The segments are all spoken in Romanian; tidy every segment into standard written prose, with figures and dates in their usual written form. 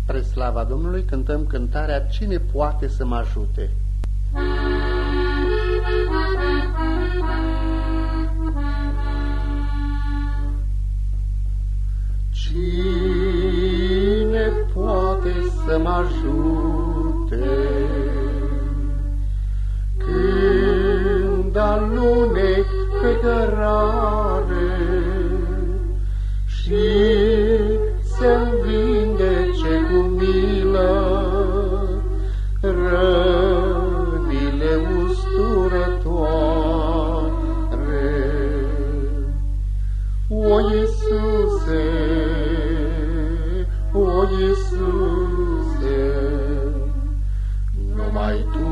Spre slava Domnului cântăm cântarea Cine poate să mă ajute? Cine poate să mă ajute când alunec pe cărare și să-mi vindece cu milă rănile usturătoare? O Iisuse, o Iisuse, numai Tu,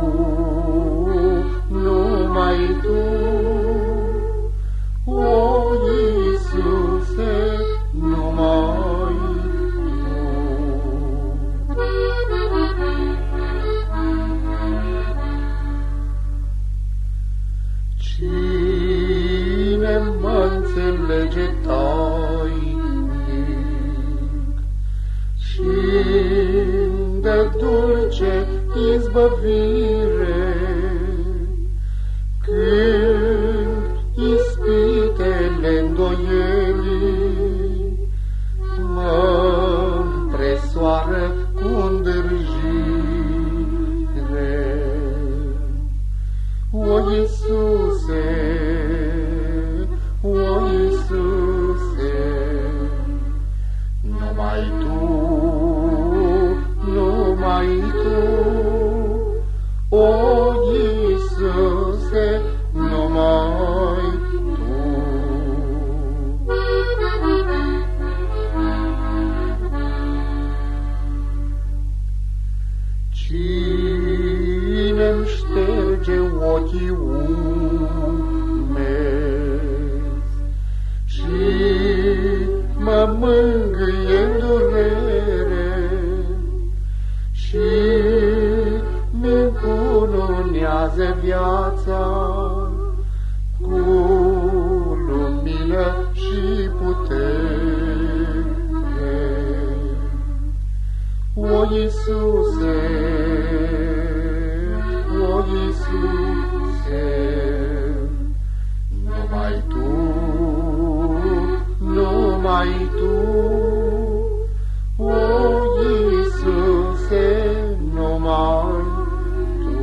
numai Tu, o Iisuse, numai Tu. Cine mă înțelege tainic și-mi dă dulce izbăvire când ispitele îndoielii mă presoară cu îndârjire. O Iisuse, o Iisuse, numai Tu, numai Tu, o Iisuse, numai Tu. Cine-mi șterge ochii umezi și mă mângâie în durere și mi-ncununează viața cu lumină și putere? O Iisuse, o Iisuse, numai Tu, numai Tu, o Iisuse, numai Tu.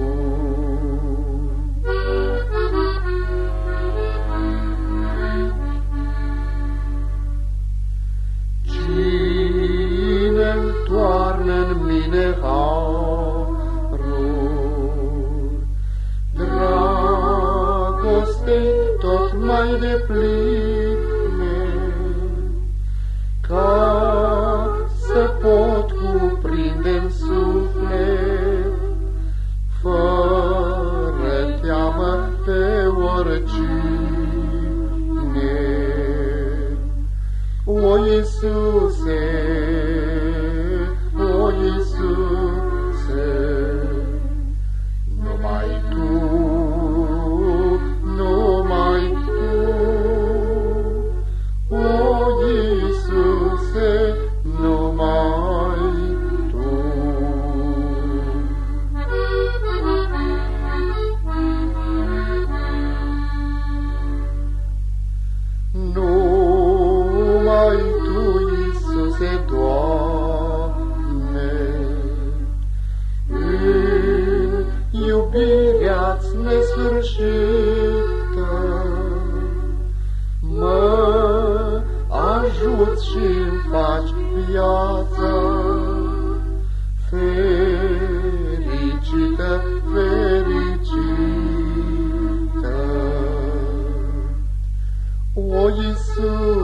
Cine-mi toarnă în mine harul dragostei tot mai depline, ca să pot cuprinde în suflet fără teamă pe oricine. O Iisuse, o Iisuse, numai Tu, numai Tu, o Iisuse, numai Tu. Numai Tu, Iisuse, Doamne, în iubirea-ți nesfârșită mă ajuți și-mi faci viața fericită, fericită. O Iisuse,